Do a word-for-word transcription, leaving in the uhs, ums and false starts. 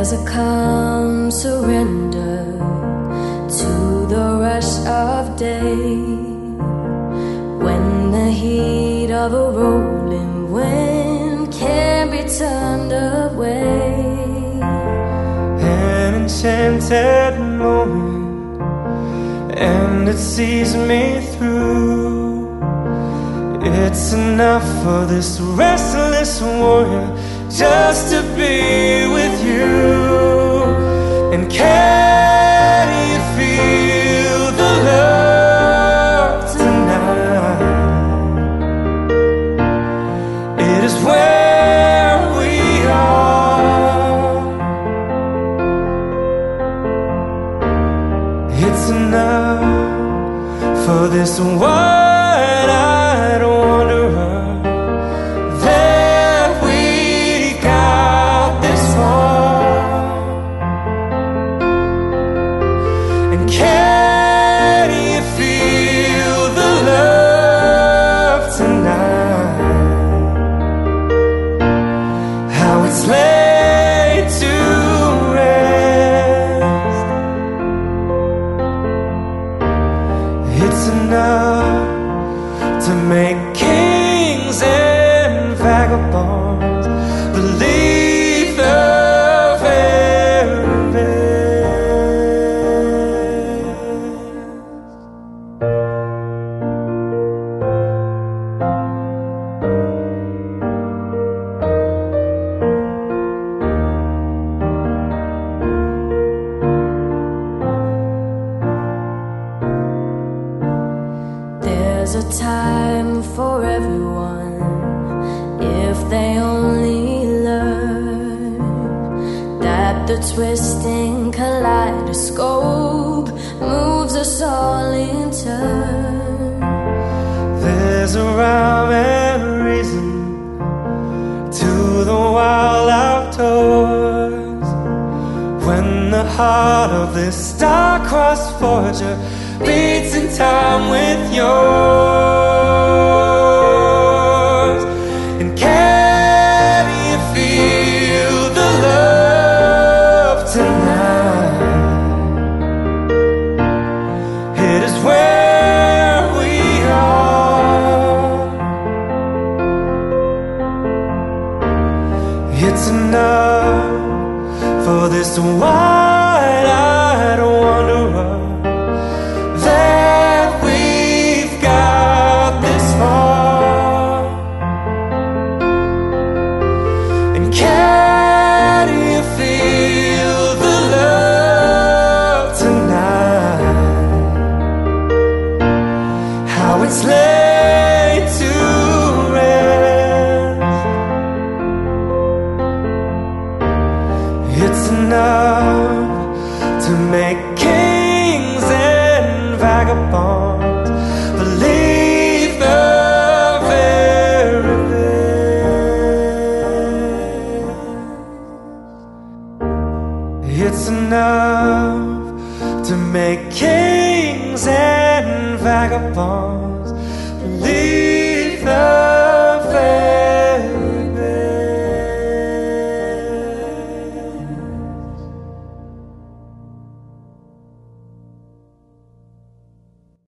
There's a calm surrender to the rush of day, when the heat of a rolling wind can't be turned away. An enchanted moment, and it sees me through. It's enough for this restless warrior just to be with you. And can you feel the love tonight? It is where we are. It's enough for this wide-eyed wanderer that we got this far. And can you feel the love tonight? How it's laid to rest. It's enough to make kings and vagabonds believe the very There's a time for everyone if they only learn that the twisting kaleidoscope moves us all in turn. There's a rhyme and reason to the wild outdoors, when the heart of this star-crossed forger beats in time with yours. And can you feel the love tonight? It is where we are. It's enough for this wide-eyed wanderer that we've got this far. And can you feel the love tonight? How it's laid to rest. It's enough to make kings and vagabonds believe the very best. It's enough to make kings and vagabonds believe the